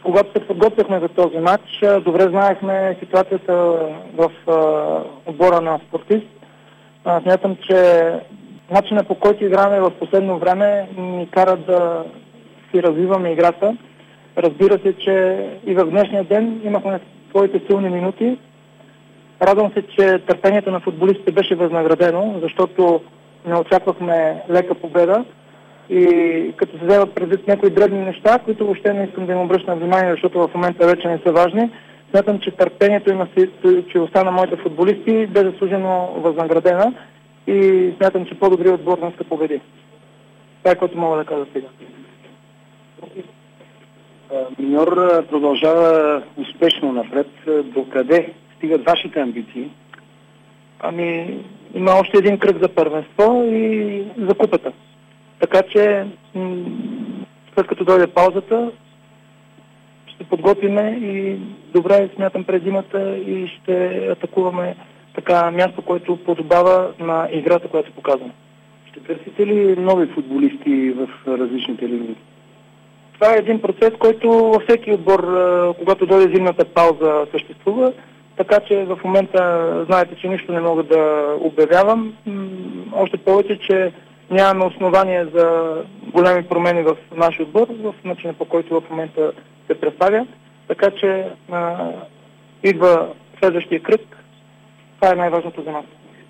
когато се подготвяхме за този матч, добре знаехме ситуацията в отбора на Спортист. Смятам, че начинът, по който играме в последно време, ни кара да си развиваме играта. Разбира се, че и в днешния ден имахме своите силни минути. Радвам се, че търпението на футболистите беше възнаградено, защото не очаквахме лека победа. И като се вземат предвид някои дребни неща, които въобще не искам да им обръщам внимание, защото в момента вече не са важни, смятам, че търпението и настойчивостта на моите футболисти бе заслужено възнаградена и смятам, че по-добрият отбор днес ще победи. Това е което мога да кажа сега. Миньор продължава успешно напред. Докъде стигат вашите амбиции? Има още един кръг за първенство и за купата. Така че, след като дойде паузата, ще подготвиме и добре смятам през зимата и ще атакуваме така място, което подобава на играта, която показваме. Ще търсите ли нови футболисти в различните линии? Това е един процес, който във всеки отбор, когато дойде зимната пауза, съществува. Така че в момента знаете, че нищо не мога да обявявам. Още повече, че нямаме основания за големи промени в нашия отбор, в начина, по който в момента се представя. Така че идва следващия кръг. Това е най-важното за нас.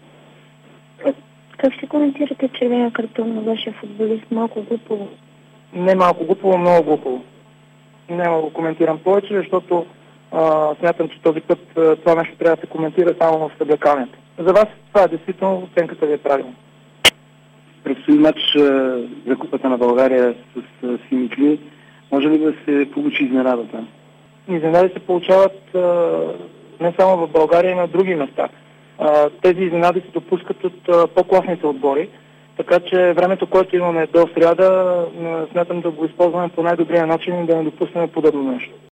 Как ще коментирате червения картон на вашия футболист? Малко глупаво. Не малко глупаво, много глупаво. Няма го коментирам повече, защото смятам, че този път това нещо трябва да се коментира само в съблекалнята. За вас това е действително оценката ви е правилна. Предстои матч за Купата на България с Симитли. Може ли да се получи изненадата? Изненади се получават не само в България, и на други места. Тези изненади се допускат от по-класните отбори, така че времето, което имаме до сряда, смятам да го използваме по най-добрия начин и да не допуснем подобно нещо.